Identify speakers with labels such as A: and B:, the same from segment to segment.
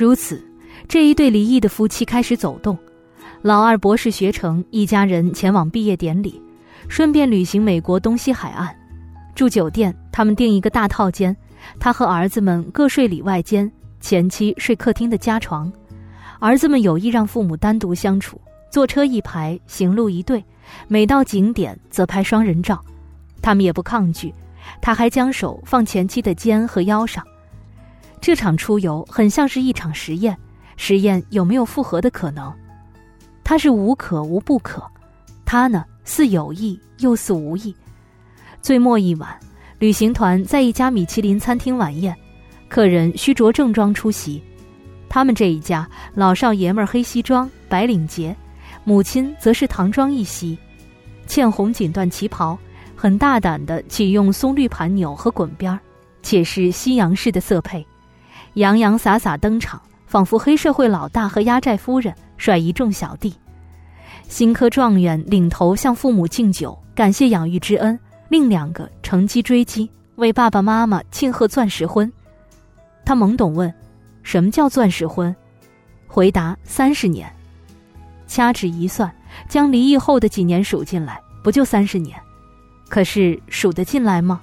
A: 如此，这一对离异的夫妻开始走动。老二博士学成，一家人前往毕业典礼，顺便旅行美国东西海岸。住酒店，他们订一个大套间，他和儿子们各睡里外间，前妻睡客厅的家床。儿子们有意让父母单独相处，坐车一排，行路一对，每到景点则拍双人照。他们也不抗拒，他还将手放前妻的肩和腰上。这场出游很像是一场实验，实验有没有复合的可能。他是无可无不可，他呢，似有意又似无意。最末一晚，旅行团在一家米其林餐厅晚宴，客人需着正装出席。他们这一家老少爷们儿黑西装白领结，母亲则是唐装一袭，茜红锦缎旗袍，很大胆地启用松绿盘纽和滚边，且是西洋式的色配，洋洋洒洒登场，仿佛黑社会老大和压寨夫人率一众小弟。新科状元领头向父母敬酒，感谢养育之恩，另2个乘机追击，为爸爸妈妈庆贺钻石婚。他懵懂问，什么叫钻石婚？回答30年。掐指一算，将离异后的几年数进来，不就30年？可是数得进来吗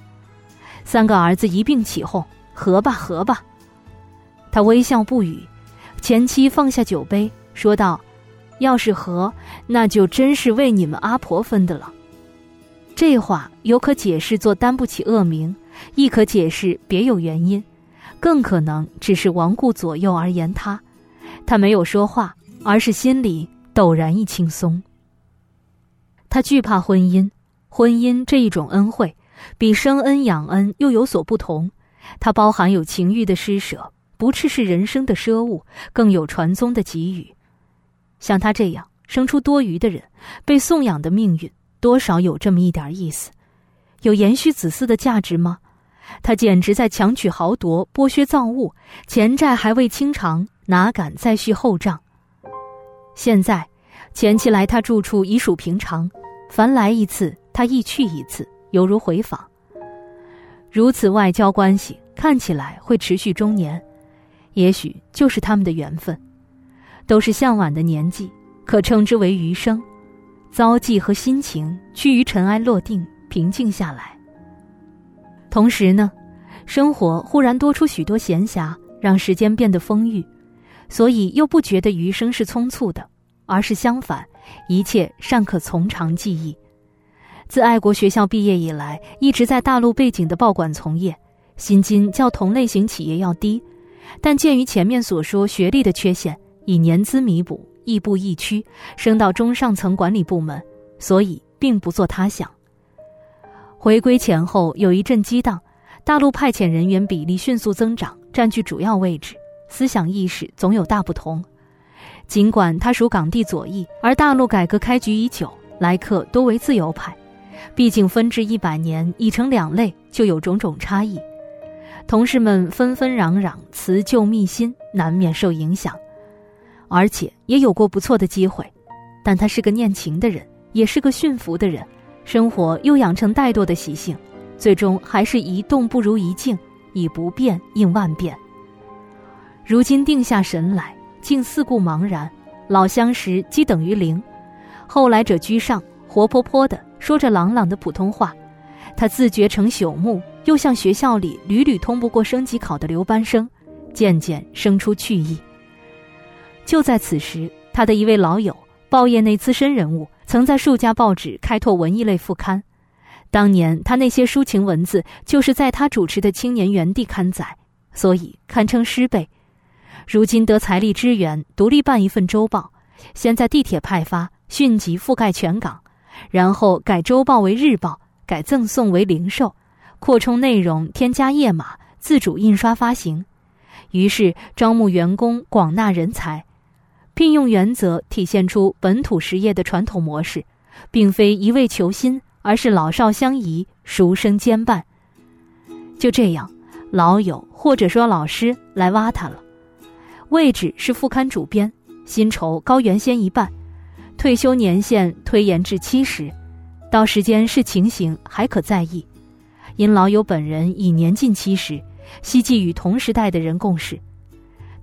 A: ？3个儿子一并起哄，合吧合吧。他微笑不语，前妻放下酒杯说道，要是合，那就真是为你们阿婆分的了。这话有可解释作担不起恶名，亦可解释别有原因，更可能只是罔顾左右而言他。他没有说话，而是心里陡然一轻松。他惧怕婚姻，婚姻这一种恩惠，比生恩养恩又有所不同。它包含有情欲的施舍，不啻是人生的奢物，更有传宗的给予。像他这样生出多余的人，被送养的命运多少有这么一点意思。有延续子嗣的价值吗？他简直在强取豪夺，剥削造物，前债还未清偿，哪敢再续后账。现在前妻来他住处已属平常，凡来一次他亦去一次，犹如回访。如此外交关系看起来会持续终年，也许就是他们的缘分。都是向晚的年纪，可称之为余生。遭际和心情趋于尘埃落定，平静下来。同时呢，生活忽然多出许多闲暇，让时间变得丰裕，所以又不觉得余生是匆促的，而是相反，一切尚可从长计议。自爱国学校毕业以来，一直在大陆背景的报馆从业，薪金较同类型企业要低，但鉴于前面所说学历的缺陷，以年资弥补，亦步亦趋，升到中上层管理部门，所以并不做他想。回归前后有一阵激荡，大陆派遣人员比例迅速增长，占据主要位置，思想意识总有大不同。尽管他属港地左翼，而大陆改革开局已久，来客多为自由派，毕竟分治100年，已成2类，就有种种差异。同事们纷纷攘攘，辞旧觅新，难免受影响。而且也有过不错的机会，但他是个念情的人，也是个驯服的人，生活又养成怠惰的习性，最终还是一动不如一静，以不变应万变。如今定下神来，竟四顾茫然，老相识即等于零。后来者居上，活泼泼的说着朗朗的普通话，他自觉成朽木，又像学校里屡屡通不过升级考的留班生，渐渐生出去意。就在此时，他的一位老友，报业内资深人物，曾在数家报纸开拓文艺类副刊。当年他那些抒情文字就是在他主持的青年园地刊载，所以堪称师辈。如今得财力支援，独立办一份周报，先在地铁派发，迅即覆盖全港，然后改周报为日报，改赠送为零售，扩充内容，添加页码，自主印刷发行。于是招募员工，广纳人才。聘用原则体现出本土实业的传统模式，并非一味求新，而是老少相宜，熟生兼伴。就这样，老友或者说老师来挖他了。位置是副刊主编，薪酬高原先1半，退休年限推延至70，到时间是情形还可在意。因老友本人已年近70，希冀与同时代的人共事。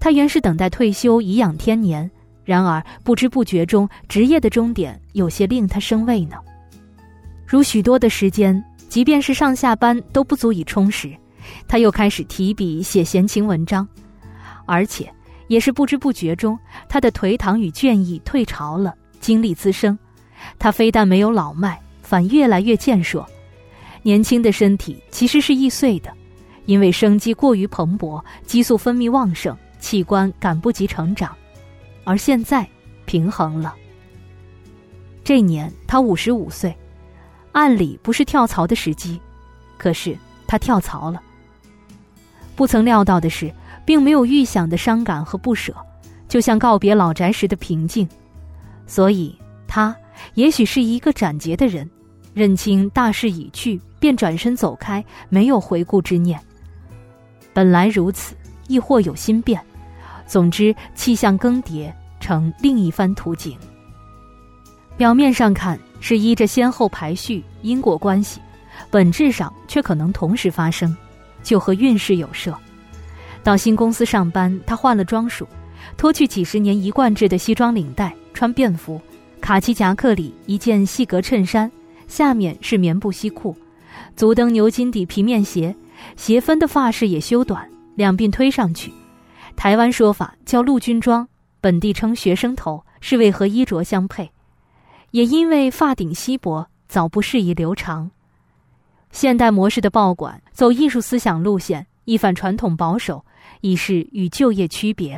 A: 他原是等待退休颐养天年，然而不知不觉中，职业的终点有些令他生畏呢。如许多的时间，即便是上下班都不足以充实，他又开始提笔写闲情文章，而且也是不知不觉中，他的颓唐与倦意退潮了，精力滋生。他非但没有老迈，反越来越健硕。年轻的身体其实是易碎的，因为生机过于蓬勃，激素分泌旺盛，器官赶不及成长，而现在平衡了。这年他55岁，按理不是跳槽的时机，可是他跳槽了。不曾料到的是，并没有预想的伤感和不舍，就像告别老宅时的平静。所以他也许是一个斩节的人，认清大势已去，便转身走开，没有回顾之念。本来如此，亦或有新变，总之气象更迭，成另一番图景。表面上看是依着先后排序因果关系，本质上却可能同时发生，就和运势有涉。到新公司上班，他换了装束，脱去几十年一贯制的西装领带，穿便服，卡其夹克里一件细格衬衫，下面是棉布西裤，足蹬牛筋底皮面鞋，鞋分的发饰也修短，两鬓推上去。台湾说法叫陆军装，本地称学生头，是为和衣着相配。也因为发顶稀薄，早不适宜留长。现代模式的报馆走艺术思想路线，一反传统保守，以示与旧业区别。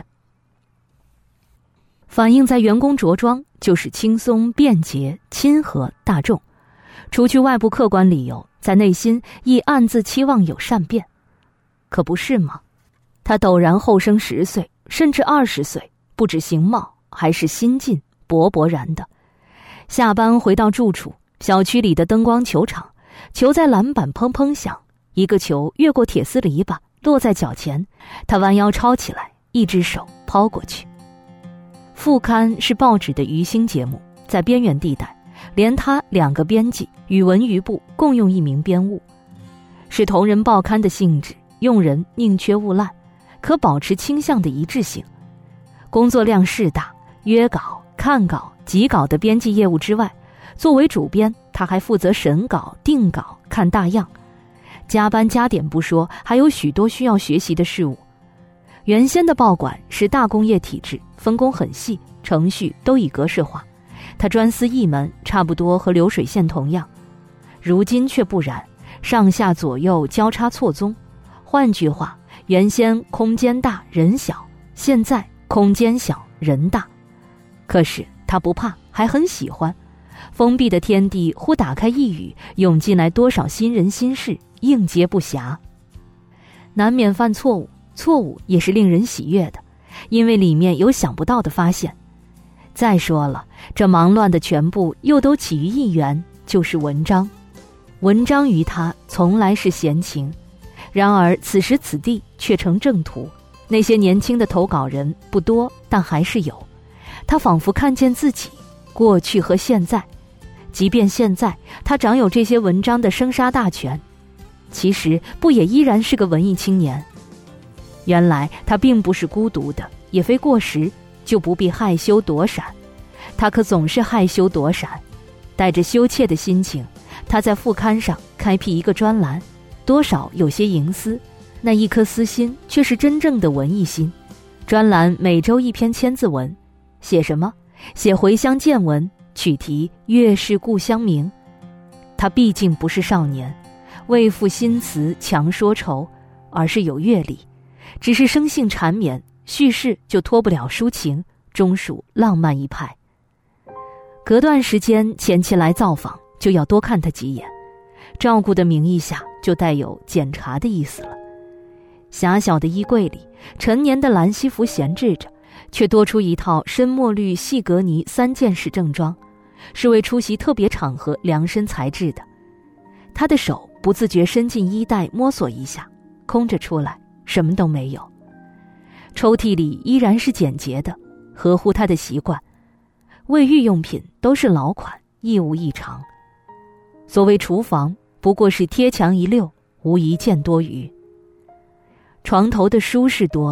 A: 反映在员工着装就是轻松、便捷、亲和、大众，除去外部客观理由，在内心亦暗自期望有善变。可不是吗？他陡然后生10岁，甚至20岁，不止形貌，还是心境勃勃然的。下班回到住处，小区里的灯光球场，球在篮板砰砰响，一个球越过铁丝篱笆，落在脚前，他弯腰抄起来，一只手抛过去。副刊是报纸的娱星节目，在边缘地带，连他2个编辑与文娱部共用一名编务，是同人报刊的性质，用人宁缺毋滥，可保持倾向的一致性。工作量是大，约稿、看稿、辑稿的编辑业务之外，作为主编，他还负责审稿、定稿、看大样。加班加点不说，还有许多需要学习的事物。原先的报馆是大工业体制，分工很细，程序都已格式化，他专司一门，差不多和流水线同样。如今却不然，上下左右交叉错综。换句话，原先空间大人小，现在空间小人大。可是他不怕，还很喜欢。封闭的天地忽打开一隅，涌进来多少新人新事，应接不暇。难免犯错误，错误也是令人喜悦的，因为里面有想不到的发现。再说了，这忙乱的全部又都起于一源，就是文章。文章于他从来是闲情，然而此时此地却成正途。那些年轻的投稿人不多，但还是有。他仿佛看见自己过去和现在，即便现在他掌有这些文章的生杀大权，其实不也依然是个文艺青年。原来他并不是孤独的，也非过时，就不必害羞躲闪。他可总是害羞躲闪，带着羞怯的心情，他在副刊上开辟一个专栏，多少有些营私，那一颗私心却是真正的文艺心。专栏每周1篇千字文，写什么？写回乡见闻，取题月是故乡明。他毕竟不是少年，未赋新词强说愁，而是有阅历，只是生性缠绵，叙事就脱不了抒情，终属浪漫一派。隔段时间前期来造访，就要多看他几眼，照顾的名义下就带有检查的意思了。狭小的衣柜里，陈年的蓝西服闲置着，却多出一套深墨绿细格呢3件式正装，是为出席特别场合量身裁制的。他的手不自觉伸进衣袋摸索一下，空着出来，什么都没有。抽屉里依然是简洁的，合乎他的习惯。卫浴用品都是老款，亦无异常。所谓厨房，不过是贴墙一溜，无一件多余。床头的舒适多了，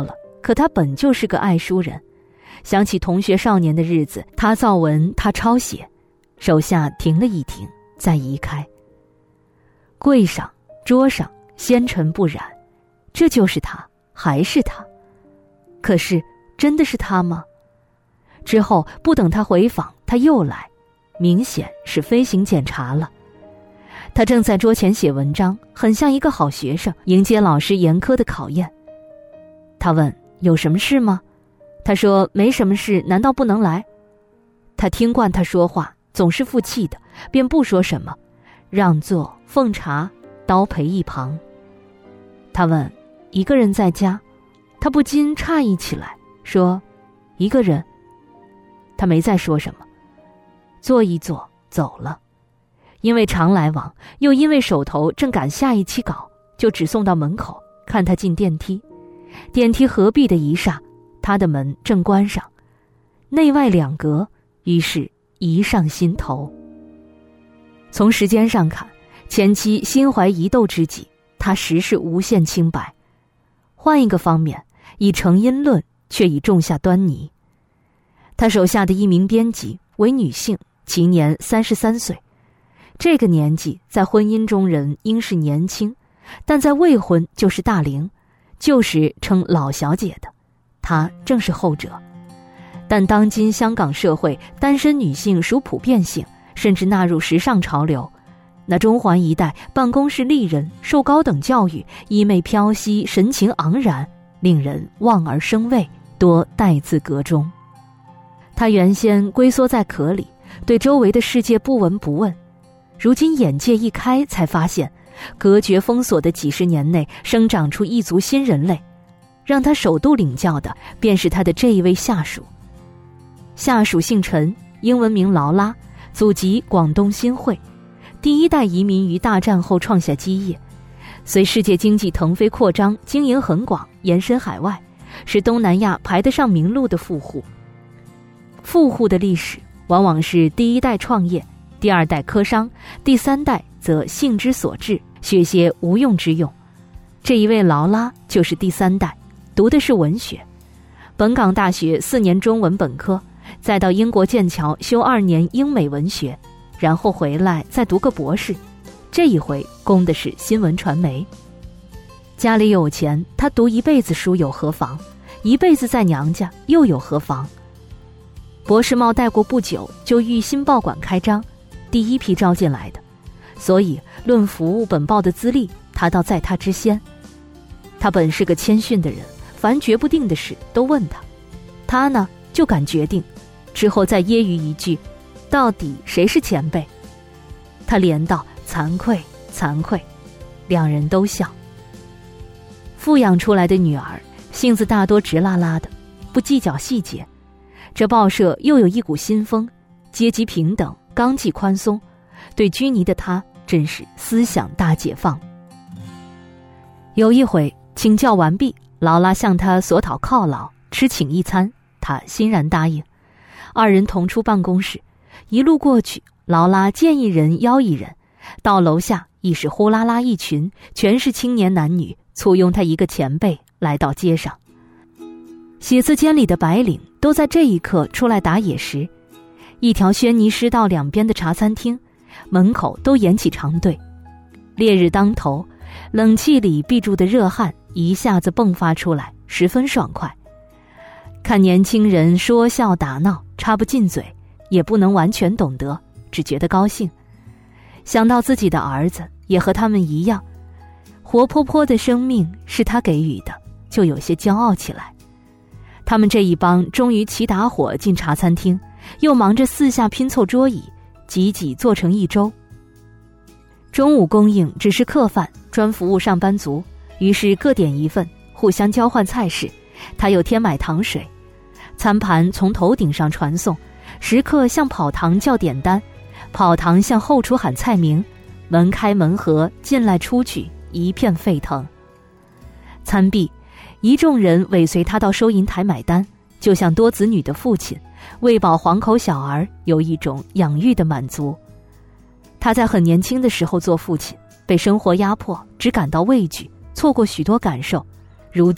A: 可他本就是个爱书人，想起同学少年的日子，他造文，他抄写，手下停了一停，再移开。柜上桌上纤尘不染，这就是他，还是他。可是真的是他吗？之后不等他回访，他又来，明显是飞行检查了。他正在桌前写文章，很像一个好学生，迎接老师严苛的考验。他问有什么事吗？他说没什么事，难道不能来？他听惯他说话总是负气的，便不说什么，让座奉茶，刀陪一旁。他问一个人在家？他不禁诧异起来，说一个人。他没再说什么，坐一坐走了。因为常来往，又因为手头正赶下一期稿，就只送到门口，看他进电梯。电梯合闭的一霎，他的门正关上，内外两隔，于是疑上心头。从时间上看，前期心怀疑窦之际，他实是无限清白。换一个方面，以成因论，却已种下端倪。他手下的一名编辑为女性，其年33岁。这个年纪在婚姻中人应是年轻，但在未婚就是大龄，旧时称老小姐的，她正是后者。但当今香港社会单身女性属普遍性，甚至纳入时尚潮流。那中环一带办公室丽人受高等教育，衣袂飘稀，神情昂然，令人望而生畏，多待字阁中。他原先龟缩在壳里，对周围的世界不闻不问，如今眼界一开，才发现隔绝封锁的几十年内生长出一族新人类。让他首度领教的便是他的这一位下属。下属姓陈，英文名劳拉，祖籍广东新会，第一代移民于大战后创下基业，随世界经济腾飞扩张，经营很广，延伸海外，是东南亚排得上名录的富户。富户的历史往往是第一代创业，第二代科商，第三代则性之所至，学些无用之用。这一位劳拉就是第三代，读的是文学，本港大学4年中文本科，再到英国剑桥修2年英美文学，然后回来再读个博士，这一回攻的是新闻传媒。家里有钱，他读一辈子书有何妨？一辈子在娘家又有何妨？博士帽戴过不久，就遇新报馆开张，第一批招进来的，所以论服务本报的资历，他倒在他之先。他本是个谦逊的人，凡决不定的事都问他，他呢就敢决定，之后再揶揄一句，到底谁是前辈？他连道惭愧惭愧，两人都笑。富养出来的女儿性子大多直拉拉的，不计较细节。这报社又有一股新风，阶级平等，纲纪宽松，对拘泥的他真是思想大解放。有一回请教完毕，劳拉向他索讨犒劳，吃请一餐，他欣然答应。二人同出办公室，一路过去，劳拉见一人邀一人，到楼下已是呼啦啦一群，全是青年男女，簇拥他一个前辈来到街上。写字间里的白领都在这一刻出来打野食，一条轩尼诗道两边的茶餐厅，门口都延起长队。烈日当头，冷气里闭住的热汗一下子迸发出来，十分爽快。看年轻人说笑打闹，插不进嘴，也不能完全懂得，只觉得高兴。想到自己的儿子也和他们一样，活泼泼的生命是他给予的，就有些骄傲起来。他们这一帮终于齐打伙进茶餐厅，又忙着四下拼凑桌椅，挤挤做成一周。中午供应只是客饭，专服务上班族，于是各点一份，互相交换菜式，他又添买糖水。餐盘从头顶上传送，食客向跑堂叫点单，跑堂向后厨喊菜名，门开门合，进来出去，一片沸腾。餐毕，一众人尾随他到收银台买单，就像多子女的父亲喂饱黄口小儿，有一种养育的满足。他在很年轻的时候做父亲，被生活压迫，只感到畏惧，错过许多感受，如今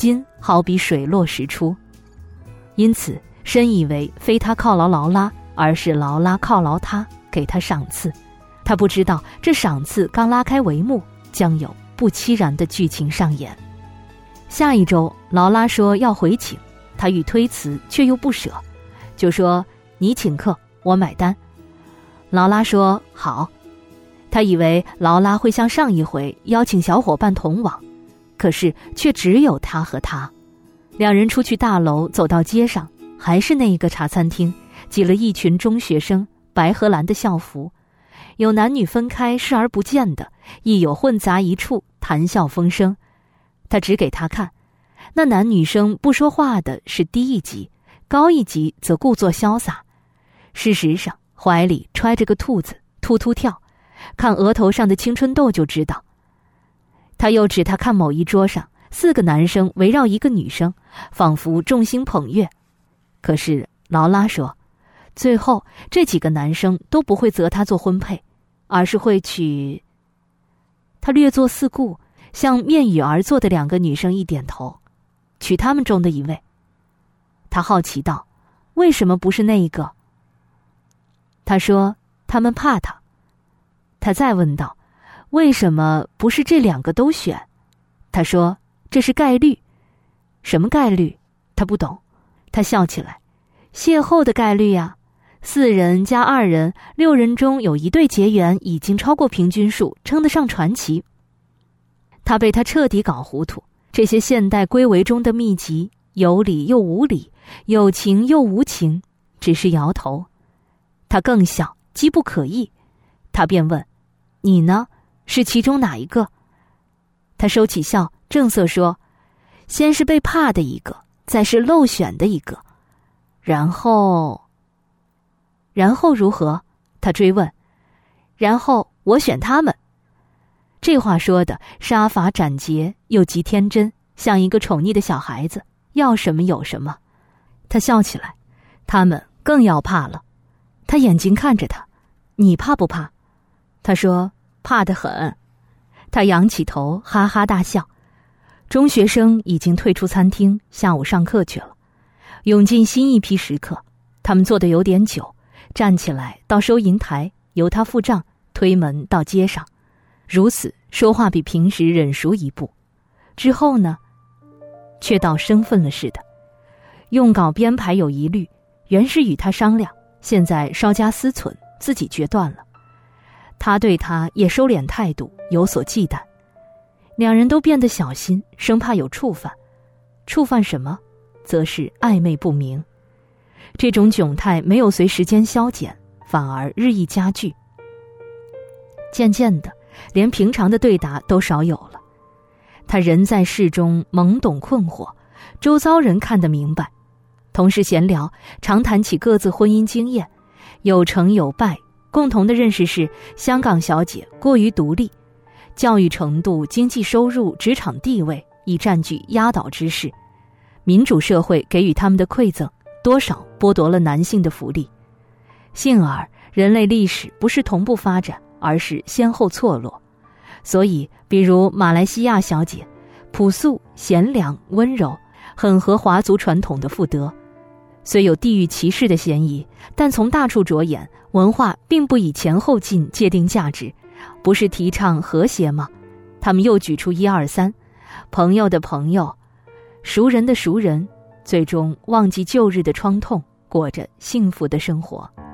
A: 好比水落石出。因此深以为非他犒劳劳拉，而是劳拉犒劳他，给他赏赐。他不知道这赏赐刚拉开帷幕，将有不期然的剧情上演。下一周劳拉说要回请，他欲推辞却又不舍，就说你请客，我买单。劳拉说好。他以为劳拉会像上一回邀请小伙伴同往，可是却只有他和他。两人出去大楼，走到街上，还是那一个茶餐厅，挤了一群中学生，白和蓝的校服，有男女分开视而不见的，亦有混杂一处，谈笑风生。他指给他看，那男女生不说话的是低一级，高一级则故作潇洒。事实上怀里揣着个兔子，突突跳，看额头上的青春痘就知道。他又指他看某一桌上4个男生围绕一个女生，仿佛众星捧月。可是劳拉说，最后这几个男生都不会择他做婚配，而是会娶……他略作四顾，向面与而坐的2个女生一点头，娶他们中的一位。他好奇道，为什么不是那一个？他说他们怕他。他再问道，为什么不是这2个都选？他说这是概率。什么概率？他不懂。他笑起来，邂逅的概率呀，4人加2人，6人中有1对结缘，已经超过平均数，称得上传奇。他被他彻底搞糊涂，这些现代归为中的秘籍，有理又无理，有情又无情，只是摇头。他更笑，机不可议。他便问，你呢？是其中哪一个？他收起笑，正色说，先是被怕的一个，再是漏选的一个，然后如何？他追问。然后我选他们。这话说的杀伐斩截，又极天真，像一个宠溺的小孩子，要什么有什么。他笑起来，他们更要怕了。他眼睛看着他，你怕不怕？他说怕得很。他仰起头，哈哈大笑。中学生已经退出餐厅，下午上课去了。涌进新一批食客，他们坐得有点久，站起来到收银台，由他付账，推门到街上。如此说话比平时忍熟一步。之后呢，却倒生分了似的。用稿编排有疑虑，原是与他商量，现在稍加思忖，自己决断了。他对他也收敛态度，有所忌惮。2人都变得小心，生怕有触犯。触犯什么？则是暧昧不明。这种窘态没有随时间消减，反而日益加剧。渐渐的，连平常的对答都少有了。他人在事中懵懂困惑，周遭人看得明白。同事闲聊，常谈起各自婚姻经验，有成有败。共同的认识是，香港小姐过于独立，教育程度、经济收入、职场地位已占据压倒之势。民主社会给予他们的馈赠，多少剥夺了男性的福利。幸而人类历史不是同步发展，而是先后错落。所以比如马来西亚小姐，朴素、贤良、温柔，很合华族传统的妇德。虽有地域歧视的嫌疑，但从大处着眼，文化并不以前后进界定价值，不是提倡和谐吗？他们又举出1、2、3，朋友的朋友，熟人的熟人，最终忘记旧日的创痛，过着幸福的生活。